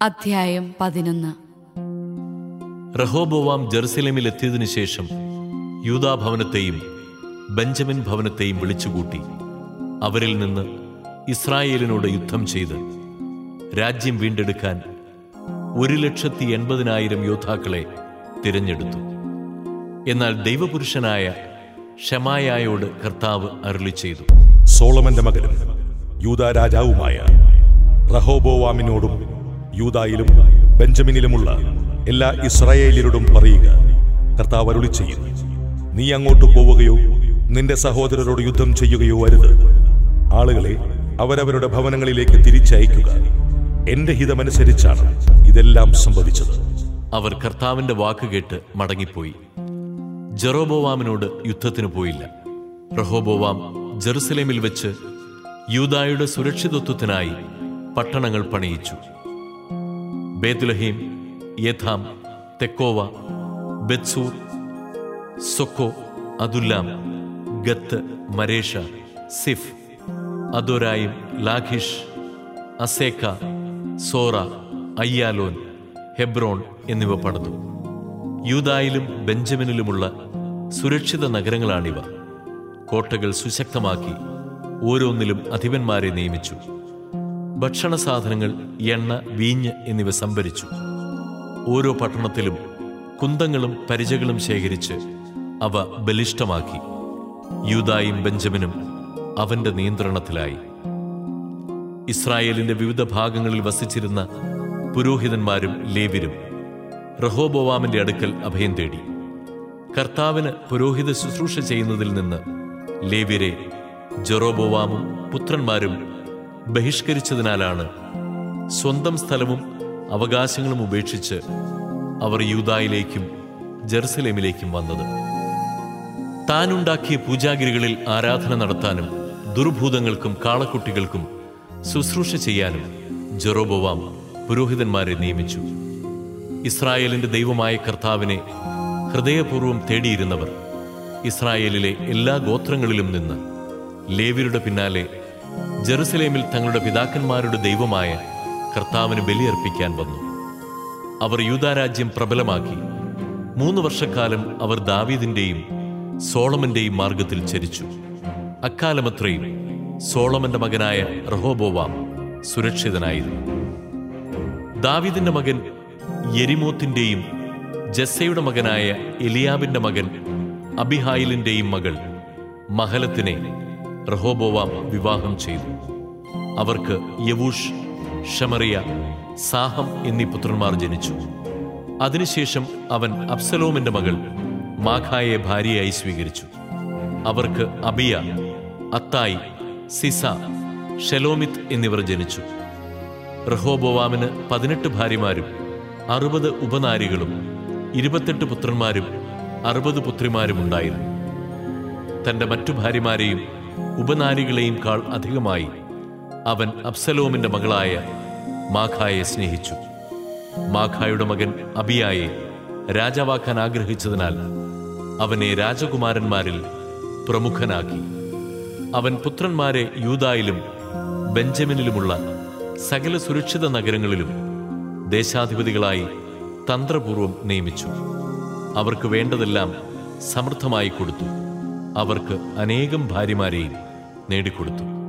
അധ്യായം 11. റഹോബോവാം ജെറുസലേമിൽ എത്തിയതിനു ശേഷം യൂദാഭവനത്തെയും ബെഞ്ചമിൻ ഭവനത്തെയും വിളിച്ചുകൂട്ടി അവരിൽ നിന്ന് ഇസ്രായേലിനോട് യുദ്ധം ചെയ്ത് രാജ്യം വീണ്ടെടുക്കാൻ 180,000 യോദ്ധാക്കളെ തിരഞ്ഞെടുത്തു. എന്നാൽ ദൈവപുരുഷനായ ഷെമായായോട് കർത്താവ് അരുളിച്ചെയ്തു, സോളമന്റെ മകനും യൂദാ രാജാവുമായ റഹോബോവാമിനോടും യൂദായിലും ബെഞ്ചമിനിലുമുള്ള എല്ലാ ഇസ്രായേല്യരോടും പറയുക, കർത്താവ് അരുളിച്ചെയ്യുന്നു, നീ അങ്ങോട്ട് പോവുകയോ നിന്റെ സഹോദരരോട് യുദ്ധം ചെയ്യുകയോ അരുത്. ആളുകളെ അവരവരുടെ ഭവനങ്ങളിലേക്ക് തിരിച്ചയക്കുക. എന്റെ ഹിതമനുസരിച്ചാണ് ഇതെല്ലാം സംഭവിച്ചത്. അവർ കർത്താവിന്റെ വാക്കുകേട്ട് മടങ്ങിപ്പോയി. ജെറോബോവാമിനോട് യുദ്ധത്തിന് പോയില്ല. റഹോബോവാം ജെറുസലേമിൽ വെച്ച് യൂദായുടെ സുരക്ഷിതത്വത്തിനായി പട്ടണങ്ങൾ പണിയിച്ചു. ബേത്ലഹേം, യേഥാം, തെക്കോവ, ബെത്സൂർ, സൊക്കോ, അതുല്ലാം, ഗത്ത്, മരേഷ, സിഫ്, അദോരായും, ലാഖിഷ്, അസേക്ക, സോറ, അയ്യാലോൻ, ഹെബ്രോൺ എന്നിവ പണിതു. യൂദായിലും ബെഞ്ചമിനിലുമുള്ള സുരക്ഷിത നഗരങ്ങളാണിവ. കോട്ടകൾ സുശക്തമാക്കി ഓരോന്നിലും അധിപന്മാരെ നിയമിച്ചു. ഭക്ഷണ സാധനങ്ങൾ, എണ്ണ, വീഞ്ഞ് എന്നിവ സംഭരിച്ചു. ഓരോ പട്ടണത്തിലും കുന്തങ്ങളും പരിചകളും ശേഖരിച്ച് അവ ബലിഷ്ഠമാക്കി. യൂദായും ബെഞ്ചമിനും അവന്റെ നിയന്ത്രണത്തിലായി. ഇസ്രായേലിന്റെ വിവിധ ഭാഗങ്ങളിൽ വസിച്ചിരുന്ന പുരോഹിതന്മാരും ലേവ്യരും റഹോബോവാമിന്റെ അടുക്കൽ അഭയം തേടി. കർത്താവിന് പുരോഹിത ശുശ്രൂഷ ചെയ്യുന്നതിൽ നിന്ന് ലേവ്യരെ ജെറോബോവാമും പുത്രന്മാരും ബഹിഷ്കരിച്ചതിനാലാണ് സ്വന്തം സ്ഥലവും അവകാശങ്ങളും ഉപേക്ഷിച്ച് അവർ യൂദായിലേക്കും ജെറുസലേമിലേക്കും വന്നത്. താനുണ്ടാക്കിയ പൂജാഗിരികളിൽ ആരാധന നടത്താനും ദുർഭൂതങ്ങൾക്കും കാളക്കുട്ടികൾക്കും ശുശ്രൂഷ ചെയ്യാനും ജെറോബോവാം പുരോഹിതന്മാരെ നിയമിച്ചു. ഇസ്രായേലിന്റെ ദൈവമായ കർത്താവിനെ ഹൃദയപൂർവ്വം തേടിയിരുന്നവർ ഇസ്രായേലിലെ എല്ലാ ഗോത്രങ്ങളിലും നിന്ന് ലേവ്യരുടെ പിന്നാലെ ജെറുസലേമിൽ തങ്ങളുടെ പിതാക്കന്മാരുടെ ദൈവമായ കർത്താവിന് ബലിയർപ്പിക്കാൻ വന്നു. അവർ യൂദാരാജ്യം പ്രബലമാക്കി. 3 വർഷക്കാലം അവർ ദാവീദിന്റെയും സോളമന്റെയും മാർഗത്തിൽ ചരിച്ചു. അക്കാലമത്രയും സോളമന്റെ മകനായ റഹോബോവാം സുരക്ഷിതനായിരുന്നു. ദാവീദിന്റെ മകൻ യെരിമോത്തിന്റെയും ജസ്സയുടെ മകനായ എലിയാബിന്റെ മകൻ അബിഹായിലിന്റെയും മകൾ മഹലത്തിനെ റഹോബോവാം വിവാഹം ചെയ്തു. അവർക്ക് യവൂഷ്, ഷമറിയ, സാഹം എന്നീ പുത്രന്മാർ ജനിച്ചു. അതിനുശേഷം അവൻ അബ്സലോമിന്റെ മകൾ മാഖായെ ഭാര്യയായി സ്വീകരിച്ചു. അവർക്ക് അബിയ, അത്തായി, സിസ, ഷെലോമിത്ത് എന്നിവർ ജനിച്ചു. റഹോബോവാമിന് 18 ഭാര്യമാരും 60 ഉപനാരികളും 28 പുത്രന്മാരും 60 പുത്രിമാരും ഉണ്ടായിരുന്നു. തന്റെ മറ്റു ഭാര്യമാരെയും ഉപനാരികളെയും കാൾ അധികമായി അവൻ അബ്സലോമിന്റെ മകളായ മാഖായെ സ്നേഹിച്ചു. മാഖായുടെ മകൻ അബിയായെ രാജാവാക്കാൻ ആഗ്രഹിച്ചതിനാൽ അവനെ രാജകുമാരന്മാരിൽ പ്രമുഖനാക്കി. അവൻ പുത്രന്മാരെ യൂദായിലും ബെഞ്ചമിനിലുമുള്ള സകല സുരക്ഷിത നഗരങ്ങളിലും ദേശാധിപതികളായി തന്ത്രപൂർവം നിയമിച്ചു. അവർക്ക് വേണ്ടതെല്ലാം സമൃദ്ധമായി കൊടുത്തു. അവർക്ക് അനേകം ഭാര്യമാരെയും നേടിക്കൊടുത്തു.